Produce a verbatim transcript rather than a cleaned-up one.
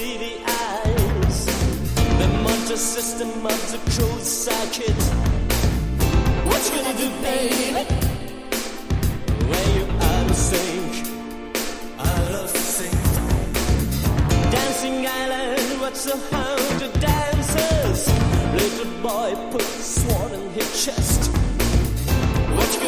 city eyes. The monster system of the cruel circuit. What you gonna do, baby? When you out of sync, out of sync. Dancing island, what's a hundred dancers? Little boy put sword in his chest.